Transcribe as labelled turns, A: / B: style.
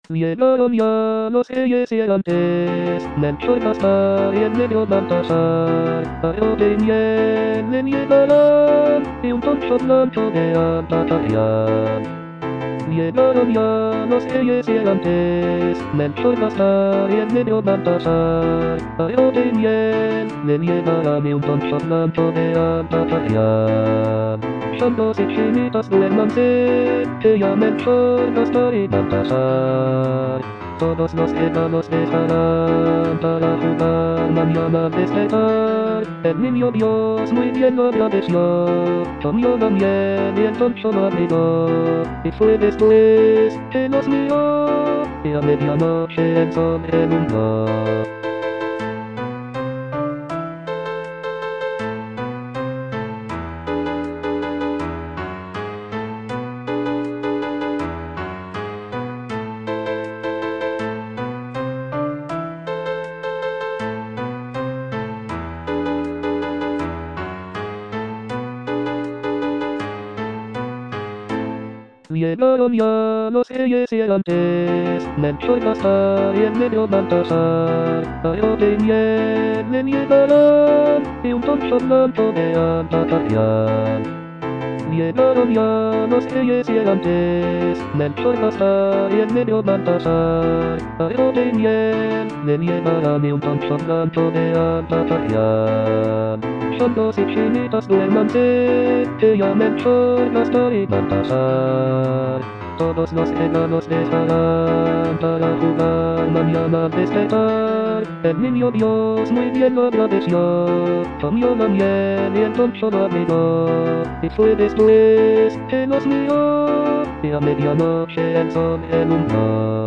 A: Llegaron ya los reyes errantes, Melchor, Gaspar y el negro Baltasar, a Orden le llegarán, y un tonto blanco de Antacarán. Llegaron ya los reyes errantes, Melchor, Gaspar y el negro Baltasar, a Orden le llegarán, y un tonto blanco de Antacarán. Santos y chinitas duérmanse, que ya Melchor, Gaspar y Baltasar. Todos los regalos dejarán para jugar mañana despertar. El niño Dios muy bien lo agradeció, comió también y el tonto lo abrigó. Y fue después que los miró, y a medianoche el sol relumbó. Llegaron ya los reyes errantes, Melchor, Gaspar y el negro Baltasar, a Orden le llegarán, y un tonto blanco de Antacarán. Llegaron ya los reyes errantes, Melchor, Gaspar y el negro Baltasar, a Orden le llegarán, y un tonto blanco de Antacarán. Santos y chinitas duérmanse, que ya Melchor, Gaspar y Baltasar. Todos los regalos dejarán para jugar mañana despertar. El niño Dios muy bien lo agradeció, comió la miel y el tonto lo abrigó. Y fue después que los miró, y a medianoche el sol relumbó.